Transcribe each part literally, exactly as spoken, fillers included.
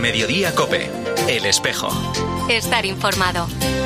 Mediodía COPE. El Espejo. Estar informado.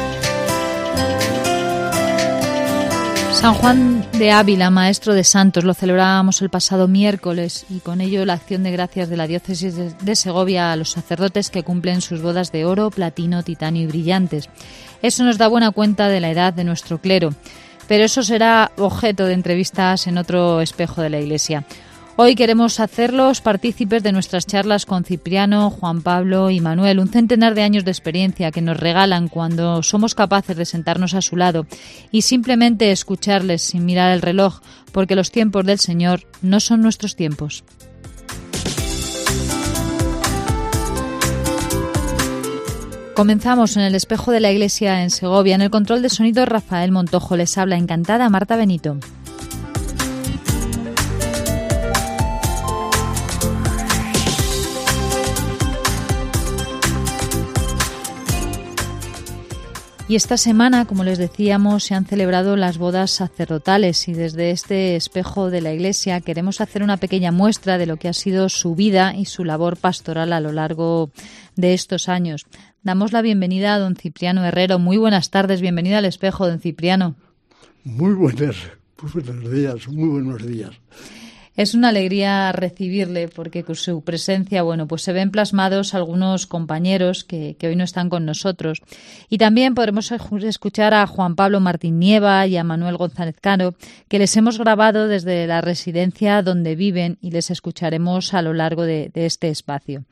San Juan de Ávila, maestro de santos, lo celebrábamos el pasado miércoles y con ello la acción de gracias de la diócesis de, de Segovia a los sacerdotes que cumplen sus bodas de oro, platino, titanio y brillantes. Eso nos da buena cuenta de la edad de nuestro clero, pero eso será objeto de entrevistas en otro espejo de la Iglesia. Hoy queremos hacerlos partícipes de nuestras charlas con Cipriano, Juan Pablo y Manuel, un centenar de años de experiencia que nos regalan cuando somos capaces de sentarnos a su lado y simplemente escucharles sin mirar el reloj, porque los tiempos del Señor no son nuestros tiempos. Comenzamos en el espejo de la Iglesia en Segovia. En el control de sonido, Rafael Montojo. Les habla encantada Marta Benito. Y esta semana, como les decíamos, se han celebrado las bodas sacerdotales y desde este espejo de la Iglesia queremos hacer una pequeña muestra de lo que ha sido su vida y su labor pastoral a lo largo de estos años. Damos la bienvenida a don Cipriano Herrero. Muy buenas tardes, bienvenido al espejo, don Cipriano. Muy buenas, muy buenos días, muy buenos días. Es una alegría recibirle porque con su presencia, bueno, pues se ven plasmados algunos compañeros que, que hoy no están con nosotros. Y también podremos escuchar a Juan Pablo Martín Nieva y a Manuel González Caro, que les hemos grabado desde la residencia donde viven y les escucharemos a lo largo de, de este espacio.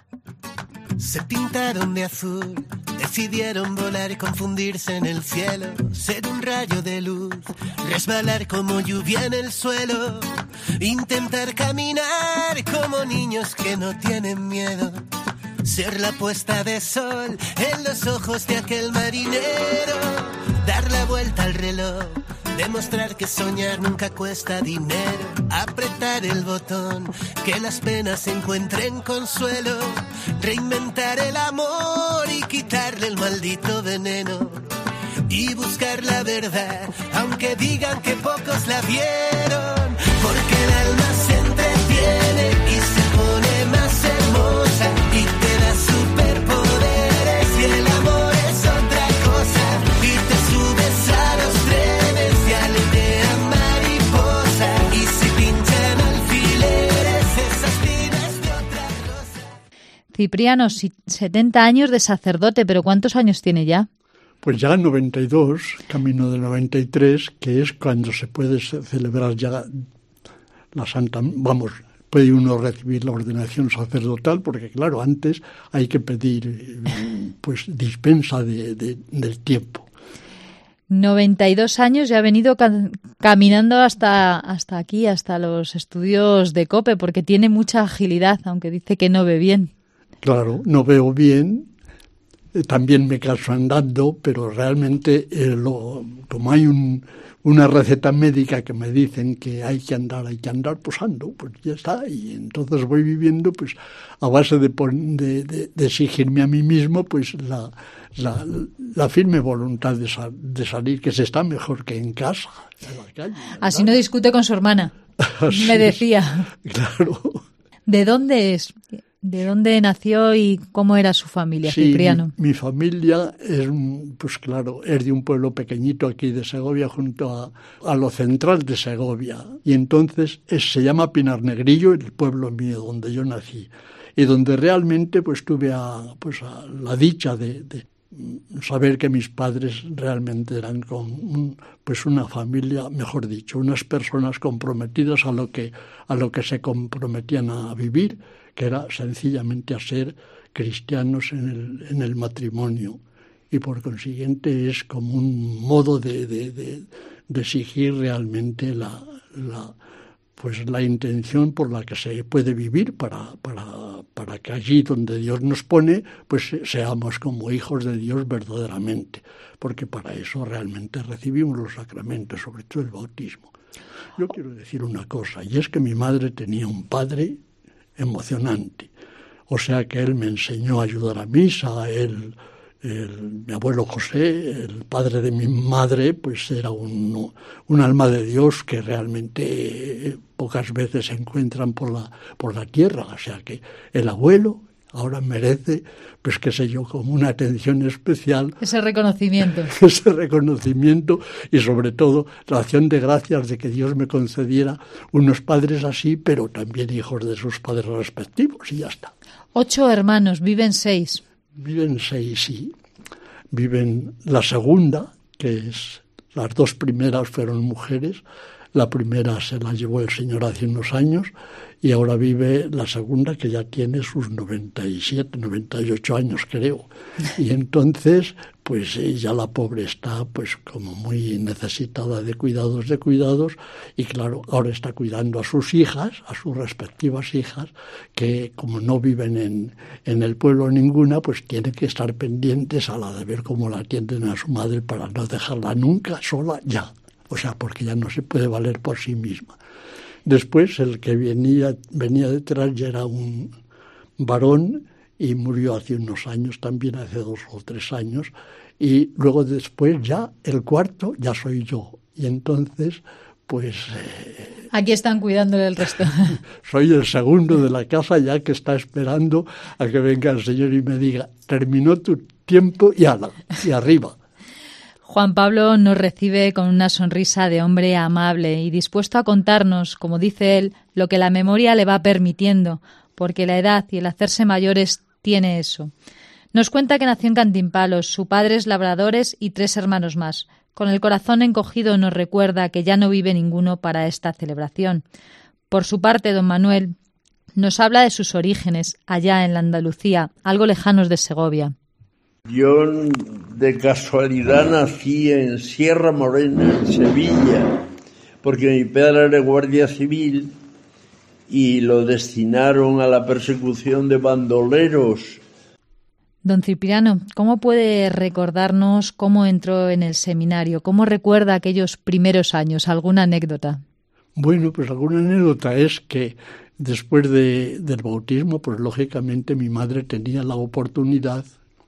Se pintaron de azul, decidieron volar y confundirse en el cielo, ser un rayo de luz, resbalar como lluvia en el suelo, intentar caminar como niños que no tienen miedo, ser la puesta de sol en los ojos de aquel marinero, dar la vuelta al reloj, demostrar que soñar nunca cuesta dinero, apretar el botón, que las penas encuentren consuelo, reinventar el amor y quitarle el maldito veneno, y buscar la verdad, aunque digan que pocos la vieron, porque el alma se entretiene y se pone más hermosa y te da superpoderes y el amor es otra cosa y te subes a los trenes y aletean mariposa y se pinchan alfileres esas finas de otra rosa. Cipriano, setenta años de sacerdote, pero ¿cuántos años tiene ya? Pues ya noventa y dos, camino de noventa y tres, que es cuando se puede celebrar ya la Santa, vamos, puede uno recibir la ordenación sacerdotal, porque claro, antes hay que pedir pues dispensa de, de, del tiempo. noventa y dos años y ha venido ca- caminando hasta, hasta aquí, hasta los estudios de COPE, porque tiene mucha agilidad, aunque dice que no ve bien. Claro, no veo bien. También me canso andando, pero realmente eh, lo, como hay un, una receta médica que me dicen que hay que andar, hay que andar, pues ando, pues ya está. Y entonces voy viviendo pues a base de, de, de, de exigirme a mí mismo pues la, la, la firme voluntad de, sal, de salir, que se está mejor que en casa, en la calle. ¿Verdad? Así no discute con su hermana, Así me decía. Es, claro. ¿De dónde es? ¿De dónde nació y cómo era su familia, sí, Cipriano? Mi, mi familia es, pues claro, es de un pueblo pequeñito aquí de Segovia, junto a, a lo central de Segovia. Y entonces es, se llama Pinar Negrillo, el pueblo mío donde yo nací. Y donde realmente pues tuve a, pues, a la dicha de, de saber que mis padres realmente eran con un, pues una familia, mejor dicho, unas personas comprometidas a lo que, a lo que se comprometían a vivir, que era sencillamente a ser cristianos en el, en el matrimonio. Y por consiguiente es como un modo de, de, de, de exigir realmente la, la, pues la intención por la que se puede vivir para, para, para que allí donde Dios nos pone, pues seamos como hijos de Dios verdaderamente. Porque para eso realmente recibimos los sacramentos, sobre todo el bautismo. Yo quiero decir una cosa, y es que mi madre tenía un padre emocionante, o sea que él me enseñó a ayudar a misa, él, el, mi abuelo José, el padre de mi madre, pues era un, un alma de Dios que realmente pocas veces se encuentran por la, por la tierra, o sea que el abuelo ahora merece, pues qué sé yo, como una atención especial. Ese reconocimiento. Ese reconocimiento y sobre todo la acción de gracias de que Dios me concediera unos padres así, pero también hijos de sus padres respectivos, y ya está. Ocho hermanos, viven seis. Viven seis, sí. Viven la segunda, que es, las dos primeras fueron mujeres, la primera se la llevó el Señor hace unos años y ahora vive la segunda, que ya tiene sus noventa y siete, noventa y ocho años, creo. Y entonces, pues ya la pobre está pues como muy necesitada de cuidados, de cuidados, y claro, ahora está cuidando a sus hijas, a sus respectivas hijas, que como no viven en, en el pueblo ninguna, pues tiene que estar pendientes a la de ver cómo la atienden a su madre para no dejarla nunca sola ya. O sea, porque ya no se puede valer por sí misma. Después, el que venía, venía detrás ya era un varón y murió hace unos años, también hace dos o tres años. Y luego después ya, el cuarto, ya soy yo. Y entonces, pues... Eh, Aquí están cuidando del resto. Soy el segundo de la casa, ya que está esperando a que venga el Señor y me diga, terminó tu tiempo y ala, y arriba. Juan Pablo nos recibe con una sonrisa de hombre amable y dispuesto a contarnos, como dice él, lo que la memoria le va permitiendo, porque la edad y el hacerse mayores tiene eso. Nos cuenta que nació en Cantimpalos, su padre es labradores y tres hermanos más. Con el corazón encogido nos recuerda que ya no vive ninguno para esta celebración. Por su parte, don Manuel nos habla de sus orígenes, allá en la Andalucía, algo lejanos de Segovia. Yo de casualidad nací en Sierra Morena, en Sevilla, porque mi padre era guardia civil y lo destinaron a la persecución de bandoleros. Don Cipriano, ¿cómo puede recordarnos cómo entró en el seminario? ¿Cómo recuerda aquellos primeros años? ¿Alguna anécdota? Bueno, pues alguna anécdota es que después de, del bautismo, pues lógicamente mi madre tenía la oportunidad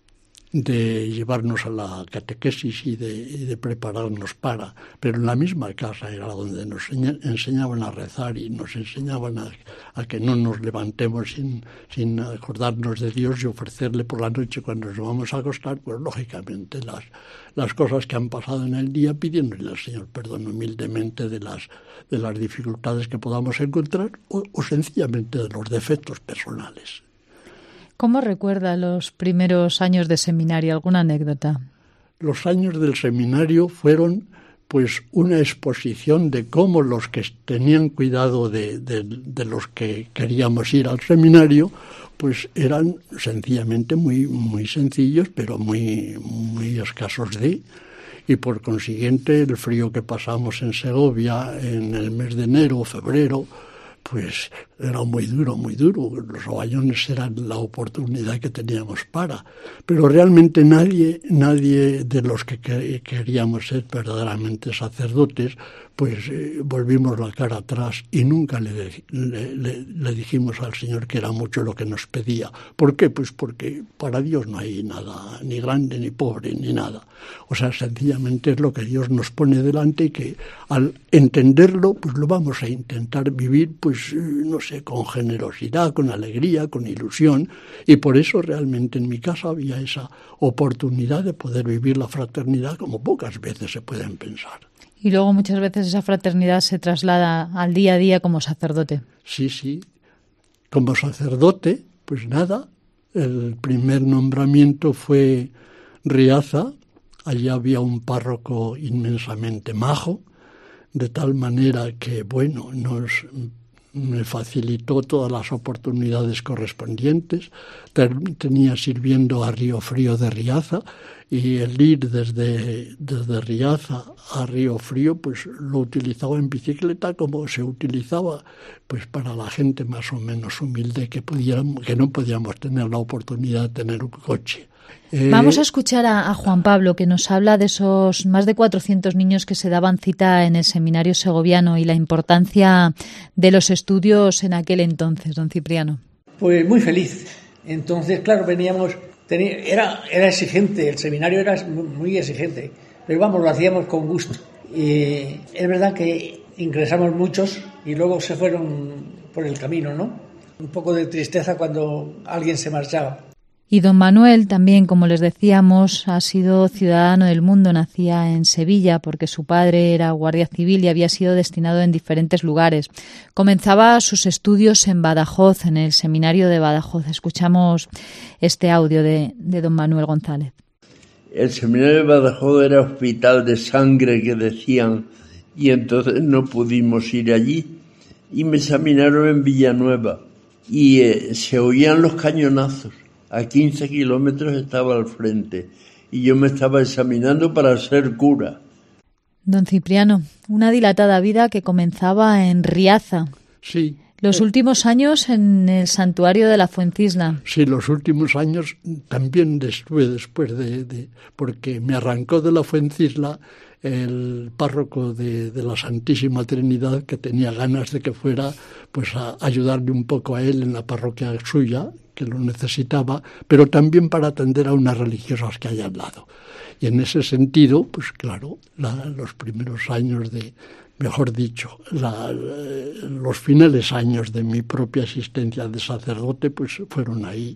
de llevarnos a la catequesis y de, y de prepararnos para, pero en la misma casa era donde nos enseñaban a rezar y nos enseñaban a, a que no nos levantemos sin, sin acordarnos de Dios y ofrecerle por la noche cuando nos vamos a acostar, pues lógicamente las, las cosas que han pasado en el día, pidiéndole al Señor perdón humildemente de las, de las dificultades que podamos encontrar o, o sencillamente de los defectos personales. ¿Cómo recuerda los primeros años de seminario? ¿Alguna anécdota? Los años del seminario fueron pues una exposición de cómo los que tenían cuidado de, de, de los que queríamos ir al seminario, pues eran sencillamente muy, muy sencillos, pero muy, muy escasos de... Y por consiguiente el frío que pasamos en Segovia en el mes de enero o febrero, pues era muy duro, muy duro. Los ovallones eran la oportunidad que teníamos para. Pero realmente nadie, nadie de los que queríamos ser verdaderamente sacerdotes, pues eh, volvimos la cara atrás y nunca le, le, le, le dijimos al Señor que era mucho lo que nos pedía. ¿Por qué? Pues porque para Dios no hay nada, ni grande, ni pobre, ni nada. O sea, sencillamente es lo que Dios nos pone delante y que al entenderlo, pues lo vamos a intentar vivir, pues no sé, con generosidad, con alegría, con ilusión. Y por eso realmente en mi casa había esa oportunidad de poder vivir la fraternidad como pocas veces se pueden pensar. Y luego muchas veces esa fraternidad se traslada al día a día como sacerdote. Sí, sí. Como sacerdote, pues nada, el primer nombramiento fue Riaza. Allí había un párroco inmensamente majo, de tal manera que, bueno, nos me facilitó todas las oportunidades correspondientes. Tenía sirviendo a Río Frío de Riaza, y el ir desde, desde Riaza a Río Frío, pues lo utilizaba en bicicleta como se utilizaba pues para la gente más o menos humilde que pudiéramos, que no podíamos tener la oportunidad de tener un coche. Eh, Vamos a escuchar a, a Juan Pablo, que nos habla de esos más de cuatrocientos niños que se daban cita en el seminario segoviano y la importancia de los estudios en aquel entonces, don Cipriano. Pues muy feliz. Entonces, claro, veníamos... Tenía, era, era exigente, el seminario era muy exigente, pero vamos, lo hacíamos con gusto. Y es verdad que ingresamos muchos y luego se fueron por el camino, ¿no? un poco de tristeza cuando alguien se marchaba. Y don Manuel también, como les decíamos, ha sido ciudadano del mundo. Nacía en Sevilla porque su padre era guardia civil y había sido destinado en diferentes lugares. Comenzaba sus estudios en Badajoz, en el seminario de Badajoz. Escuchamos este audio de, de don Manuel González. El seminario de Badajoz era hospital de sangre, que decían, y entonces no pudimos ir allí. Y me examinaron en Villanueva y eh, se oían los cañonazos. A quince kilómetros estaba al frente y yo me estaba examinando para ser cura. Don Cipriano, una dilatada vida que comenzaba en Riaza. Sí. Los últimos años en el santuario de la Fuencisla. Sí, los últimos años también estuve después de, de... porque me arrancó de la Fuencisla el párroco de, de la Santísima Trinidad, que tenía ganas de que fuera pues a ayudarle un poco a él en la parroquia suya, que lo necesitaba, pero también para atender a unas religiosas que hay al lado. Y en ese sentido, pues claro, la, los primeros años de, mejor dicho, la, los finales años de mi propia existencia de sacerdote, pues fueron ahí.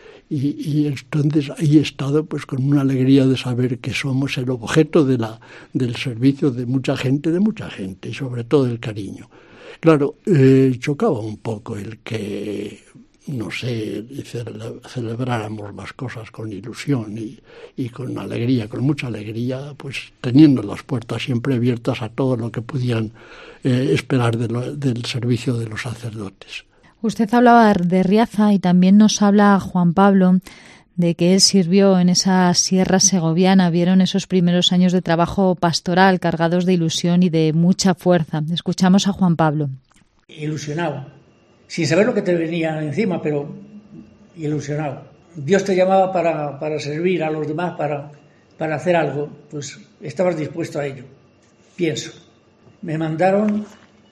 Y, y entonces ahí he estado pues con una alegría de saber que somos el objeto de la, del servicio de mucha gente, de mucha gente, y sobre todo el cariño. Claro, eh, chocaba un poco el que, no sé, celebráramos las cosas con ilusión y, y con alegría, con mucha alegría, pues teniendo las puertas siempre abiertas a todo lo que podían eh, esperar de lo, del servicio de los sacerdotes. Usted hablaba de Riaza y también nos habla Juan Pablo de que él sirvió en esa sierra segoviana. Vieron esos primeros años de trabajo pastoral cargados de ilusión y de mucha fuerza. Escuchamos a Juan Pablo. Ilusionado, sin saber lo que te venía encima, pero ilusionado. Dios te llamaba para, para servir a los demás, para, para hacer algo, pues estabas dispuesto a ello, pienso. Me mandaron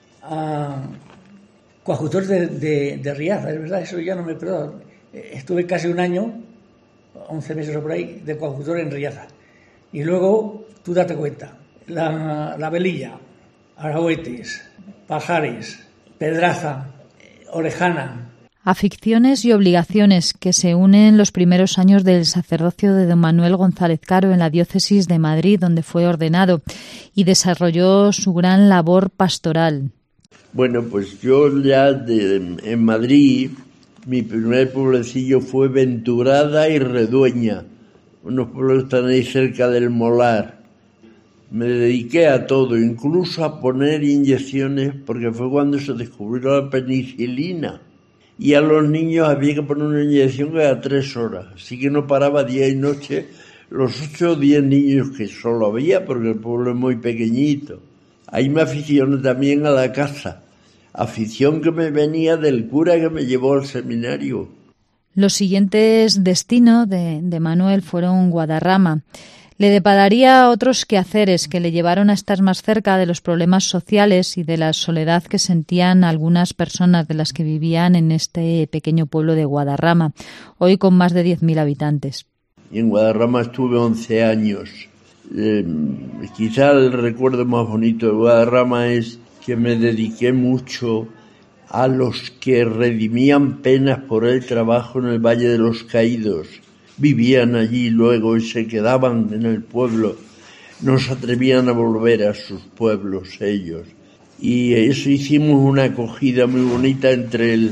a coadjutor de, de, de Riaza, es verdad, eso ya no me perdón. Estuve casi un año, once meses o por ahí, de coadjutor en Riaza. Y luego, tú date cuenta, la, la Velilla, Arahuetes, Pajares, Pedraza, Orejana. Aficiones y obligaciones que se unen los primeros años del sacerdocio de don Manuel González Caro en la diócesis de Madrid, donde fue ordenado y desarrolló su gran labor pastoral. Bueno, pues yo ya de, en Madrid, mi primer pueblecillo fue Venturada y Redueña, unos pueblos que están ahí cerca del Molar. Me dediqué a todo, incluso a poner inyecciones, porque fue cuando se descubrió la penicilina. Y a los niños había que poner una inyección cada tres horas, así que no paraba día y noche los ocho o diez niños que solo había, porque el pueblo es muy pequeñito. Ahí me aficioné también a la caza, afición que me venía del cura que me llevó al seminario. Los siguientes destinos de, de Manuel fueron Guadarrama. Le depararía otros quehaceres que le llevaron a estar más cerca de los problemas sociales y de la soledad que sentían algunas personas de las que vivían en este pequeño pueblo de Guadarrama, hoy con más de diez mil habitantes. Y en Guadarrama estuve once años. Eh, quizá el recuerdo más bonito de Guadarrama es que me dediqué mucho a los que redimían penas por el trabajo en el Valle de los Caídos. Vivían allí luego y se quedaban en el pueblo. No se atrevían a volver a sus pueblos ellos. Y eso hicimos una acogida muy bonita entre el,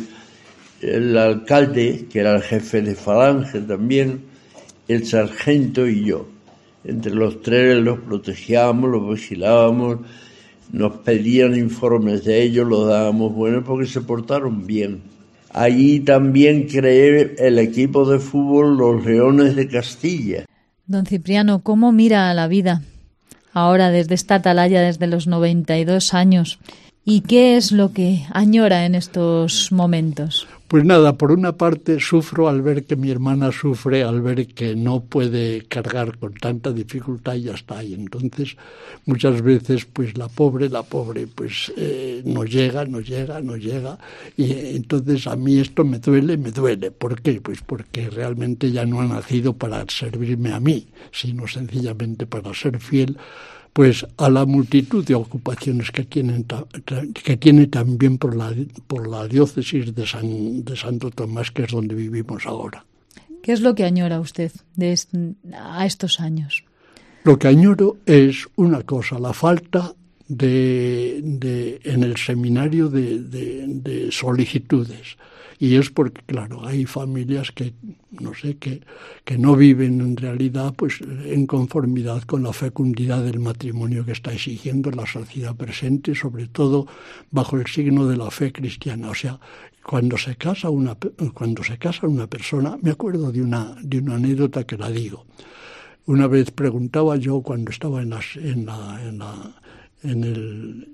el alcalde, que era el jefe de Falange también, el sargento y yo. Entre los tres los protegíamos, los vigilábamos, nos pedían informes de ellos, los dábamos buenos porque se portaron bien. Allí también creé el equipo de fútbol Los Leones de Castilla. Don Cipriano, ¿cómo mira a la vida ahora desde esta atalaya, desde los noventa y dos años? ¿Y qué es lo que añora en estos momentos? Pues nada, por una parte sufro al ver que mi hermana sufre, al ver que no puede cargar con tanta dificultad y ya está. Y entonces muchas veces pues la pobre, la pobre pues eh, no llega, no llega, no llega. Y entonces a mí esto me duele, me duele. ¿Por qué? Pues porque realmente ya no ha nacido para servirme a mí, sino sencillamente para ser fiel pues a la multitud de ocupaciones que, tienen, que tiene también por la, por la diócesis de, San, de Santo Tomás, que es donde vivimos ahora. ¿Qué es lo que añora usted de est- a estos años? Lo que añoro es una cosa, la falta de, de en el seminario de, de, de solicitudes. Y es porque, claro, hay familias que, no sé, que, que no viven en realidad pues en conformidad con la fecundidad del matrimonio que está exigiendo la sociedad presente, sobre todo bajo el signo de la fe cristiana. O sea, cuando se casa una, cuando se casa una persona, me acuerdo de una, de una anécdota que la digo. Una vez preguntaba yo cuando estaba en, las, en, la, en, la, en el...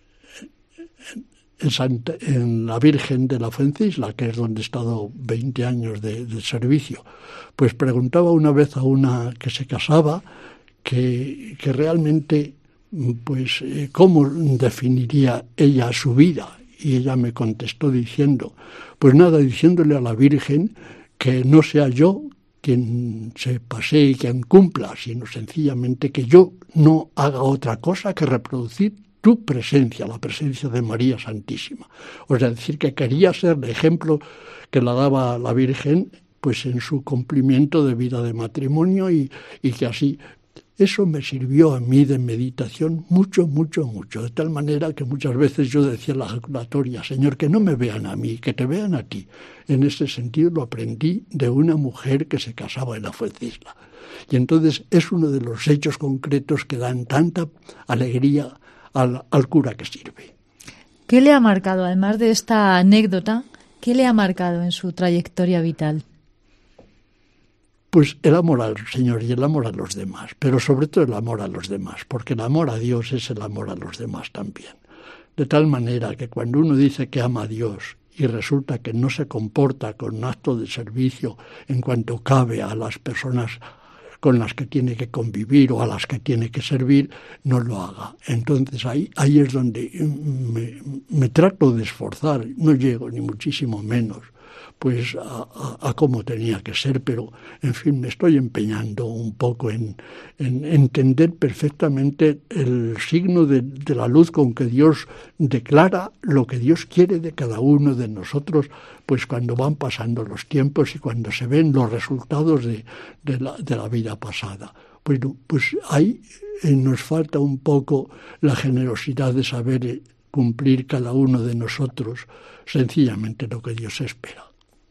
En, Santa, en la Virgen de la Fuencisla, que es donde he estado veinte años de, de servicio, pues preguntaba una vez a una que se casaba que, que realmente, pues, eh, cómo definiría ella su vida. Y ella me contestó diciendo, pues nada, diciéndole a la Virgen que no sea yo quien se pasee y quien cumpla, sino sencillamente que yo no haga otra cosa que reproducir tu presencia, la presencia de María Santísima. O sea, decir que quería ser el ejemplo que la daba la Virgen, pues en su cumplimiento de vida de matrimonio y, y que así, eso me sirvió a mí de meditación mucho, mucho, mucho, de tal manera que muchas veces yo decía en la ejaculatoria, Señor, que no me vean a mí, que te vean a ti. En ese sentido lo aprendí de una mujer que se casaba en la Fuencisla. Y entonces es uno de los hechos concretos que dan tanta alegría Al, al cura que sirve. ¿Qué le ha marcado, además de esta anécdota, qué le ha marcado en su trayectoria vital? Pues el amor al Señor y el amor a los demás, pero sobre todo el amor a los demás, porque el amor a Dios es el amor a los demás también. De tal manera que cuando uno dice que ama a Dios y resulta que no se comporta con un acto de servicio en cuanto cabe a las personas con las que tiene que convivir o a las que tiene que servir, no lo haga. Entonces ahí, ahí es donde me, me trato de esforzar, no llego ni muchísimo menos pues a, a, a cómo tenía que ser, pero en fin, me estoy empeñando un poco en, en entender perfectamente el signo de, de la luz con que Dios declara lo que Dios quiere de cada uno de nosotros, pues cuando van pasando los tiempos y cuando se ven los resultados de, de, la, de la vida pasada. Bueno, pues ahí eh, nos falta un poco la generosidad de saber eh, cumplir cada uno de nosotros sencillamente lo que Dios espera.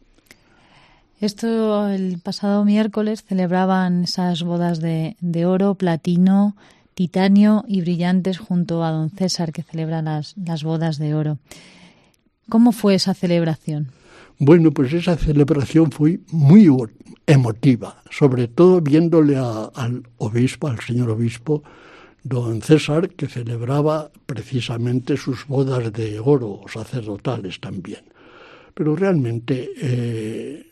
Esto, el pasado miércoles celebraban esas bodas de, de oro, platino, titanio y brillantes junto a don César, que celebra las, las bodas de oro. ¿Cómo fue esa celebración? Bueno, pues esa celebración fue muy emotiva, sobre todo viéndole a, al obispo, al señor obispo, don César, que celebraba precisamente sus bodas de oro, sacerdotales también. Pero realmente eh,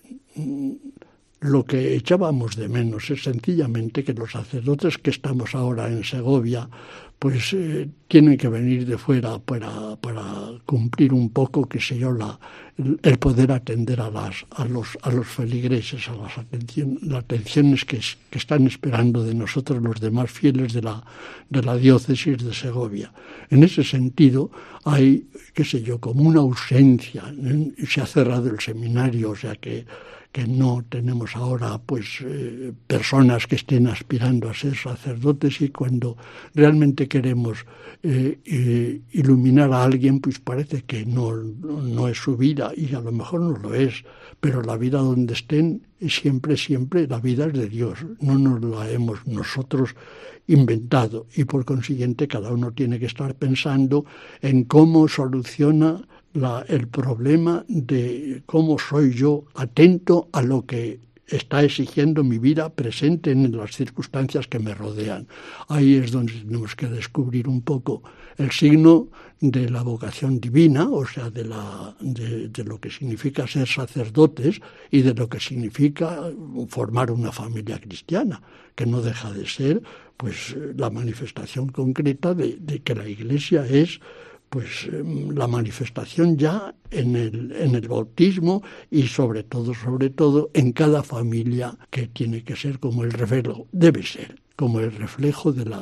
lo que echábamos de menos es sencillamente que los sacerdotes que estamos ahora en Segovia pues eh, tienen que venir de fuera para, para cumplir un poco, qué sé yo, la, el, el poder atender a, las, a, los, a los feligreses, a las, atención, las atenciones que, que están esperando de nosotros los demás fieles de la, de la diócesis de Segovia. En ese sentido hay, qué sé yo, como una ausencia, ¿eh? Se ha cerrado el seminario, o sea que que no tenemos ahora pues eh, personas que estén aspirando a ser sacerdotes, y cuando realmente queremos eh, eh, iluminar a alguien, pues parece que no, no es su vida, y a lo mejor no lo es, pero la vida donde estén, siempre, siempre la vida es de Dios, no nos la hemos nosotros inventado, y por consiguiente cada uno tiene que estar pensando en cómo soluciona La, el problema de cómo soy yo atento a lo que está exigiendo mi vida presente en las circunstancias que me rodean. Ahí es donde tenemos que descubrir un poco el signo de la vocación divina, o sea, de, la, de, de lo que significa ser sacerdotes y de lo que significa formar una familia cristiana, que no deja de ser pues la manifestación concreta de, de que la Iglesia es pues la manifestación ya en el, en el bautismo, y sobre todo, sobre todo, en cada familia, que tiene que ser como el reflejo, debe ser como el reflejo de la,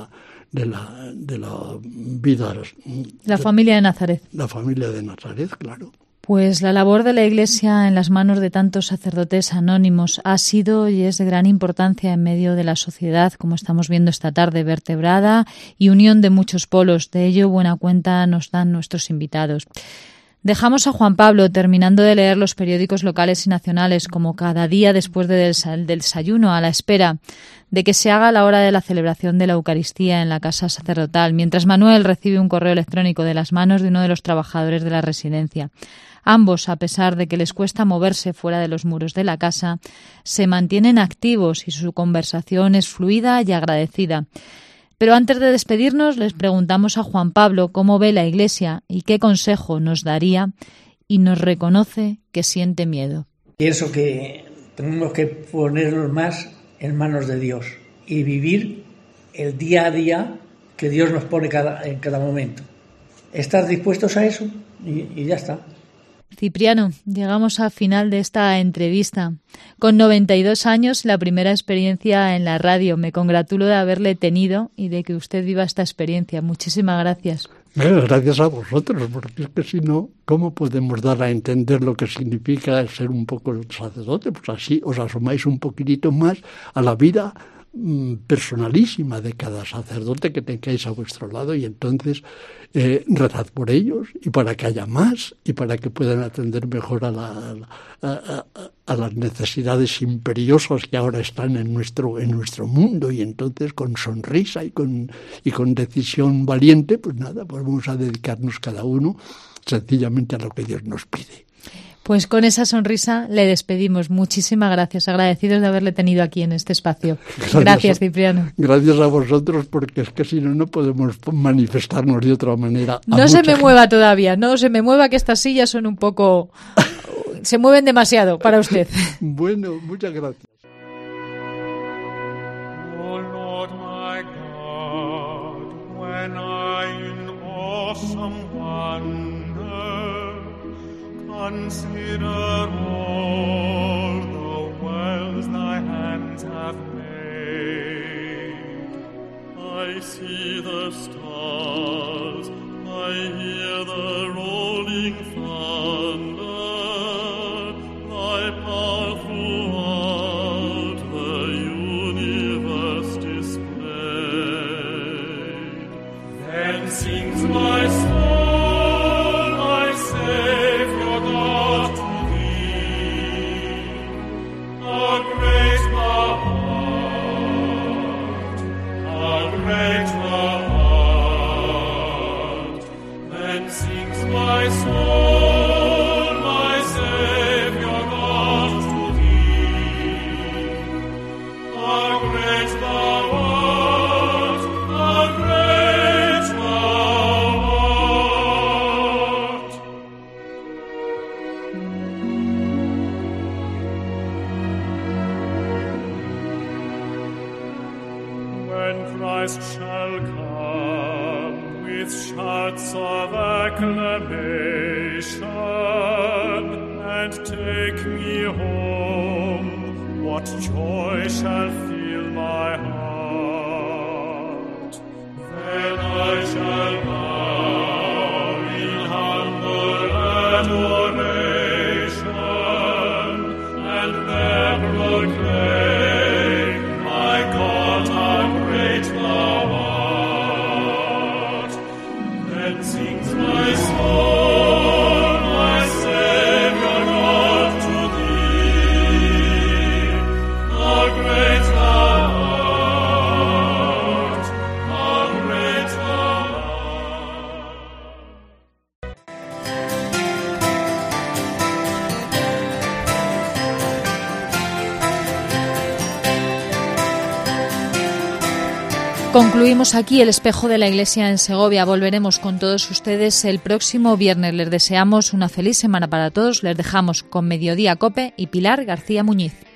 de la, de la vida. La de, familia de Nazaret. La familia de Nazaret, claro. Pues la labor de la Iglesia en las manos de tantos sacerdotes anónimos ha sido y es de gran importancia en medio de la sociedad, como estamos viendo esta tarde, vertebrada y unión de muchos polos. De ello buena cuenta nos dan nuestros invitados. Dejamos a Juan Pablo terminando de leer los periódicos locales y nacionales, como cada día después del desayuno, a la espera de que se haga la hora de la celebración de la Eucaristía en la casa sacerdotal, mientras Manuel recibe un correo electrónico de las manos de uno de los trabajadores de la residencia. Ambos, a pesar de que les cuesta moverse fuera de los muros de la casa, se mantienen activos y su conversación es fluida y agradecida. Pero antes de despedirnos, les preguntamos a Juan Pablo cómo ve la Iglesia y qué consejo nos daría, y nos reconoce que siente miedo. Pienso que tenemos que ponernos más en manos de Dios y vivir el día a día que Dios nos pone cada, en cada momento. Estar dispuestos a eso y, y ya está. Cipriano, llegamos al final de esta entrevista. Con noventa y dos años, la primera experiencia en la radio. Me congratulo de haberle tenido y de que usted viva esta experiencia. Muchísimas gracias. Gracias a vosotros, porque es que si no, ¿cómo podemos dar a entender lo que significa ser un poco sacerdote? Pues así os asomáis un poquitito más a la vida personalísima de cada sacerdote que tengáis a vuestro lado, y entonces eh, rezad por ellos y para que haya más y para que puedan atender mejor a, la, a, a, a las necesidades imperiosas que ahora están en nuestro en nuestro mundo, y entonces con sonrisa y con y con decisión valiente, pues nada, pues vamos a dedicarnos cada uno sencillamente a lo que Dios nos pide. Pues con esa sonrisa le despedimos. Muchísimas gracias, agradecidos de haberle tenido aquí en este espacio. Gracias, gracias Cipriano. Gracias a vosotros, porque es que si no, no podemos manifestarnos de otra manera. No se me gente. mueva todavía, no se me mueva, que estas sillas son un poco... se mueven demasiado para usted. Bueno, muchas gracias. Oh Lord my God, when I in awesome wonder consider all the worlds thy hands have made. I see the stars, I hear the rolling thunder, thy power throughout the universe displayed. Then sings my soul, my Savior, my soul, my Savior, God, to thee. How great thou art, how great thou art. When Christ shall come with shouts of acclamation and take me home, what joy shall fill my heart? Then I shall bow in humble adoration and there proclaim, my God, how great thou art. Then sings my soul, my Savior, God, to thee. How great thou art, how great thou art. Concluimos aquí el espejo de la Iglesia en Segovia. Volveremos con todos ustedes el próximo viernes. Les deseamos una feliz semana para todos. Les dejamos con Mediodía Cope y Pilar García Muñiz.